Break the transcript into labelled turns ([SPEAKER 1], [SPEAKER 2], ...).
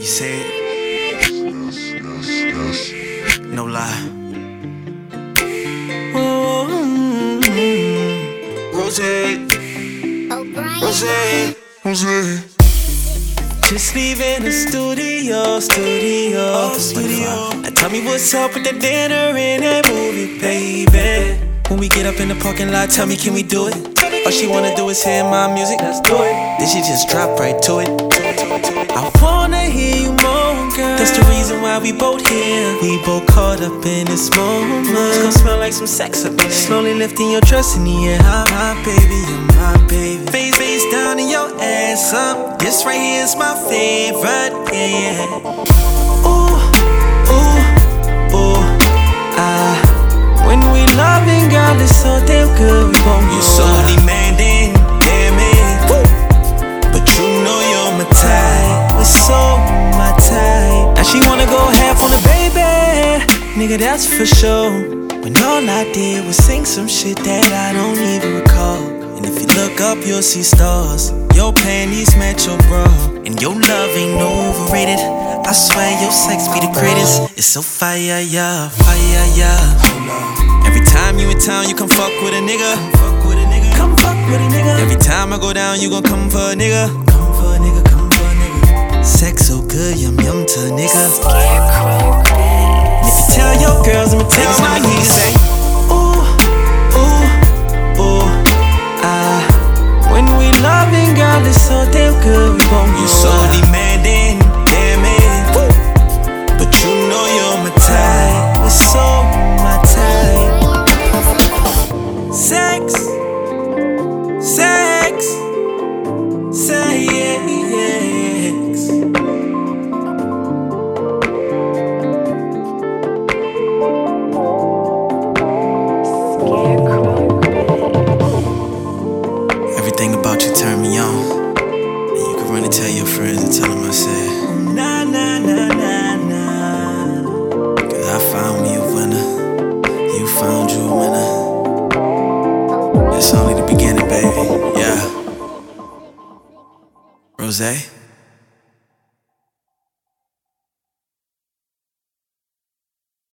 [SPEAKER 1] you say it. No lie. Rose, Rose. Just leaving the studio. Now tell me what's up with the dinner and that movie, baby. When we get up in the parking lot, tell me, can we do it? All she wanna do is hear my music, let's do it. Then she just drop right to it. I wanna hear you moan, girl. That's the reason why we both here. We both caught up in this moment. It's gonna smell like some sex up there. Slowly lifting your dress in the air. My baby, you're my baby. Face down and your ass up. This right here is my favorite, yeah. Ooh, when we loving, girl, it's so damn good. We won't get so demanding, damn it. Woo. But you know you're my type. We're so my type. Now she wanna go half on the baby, nigga, that's for sure. When all I did was sing some shit that I don't even recall. And if you look up, you'll see stars. Your panties match your bra, and your love ain't no overrated. I swear your sex be the greatest. It's so fire, yeah, fire, yeah. Every time you in town, you come fuck with a nigga. Come fuck with a nigga. Every time I go down, you gon' come for a nigga. Come for a nigga. Sex so good, yum yum to a nigga. And if you tell your girls, I'ma tell my niggas, say, when we loving, girl, it's so damn good. We won't get so demanding, damn it. Woo. But you know you're my type. We're so my type. Sex. Everything about you turn me on. And you can run and tell your friends and tell them I said, nah. Cause I found me a winner. You found you a winner. It's only the beginning, baby. Yeah. Rose.